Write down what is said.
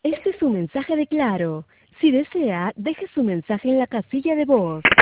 Este es un mensaje de Claro. Si desea, deje su mensaje en la casilla de voz.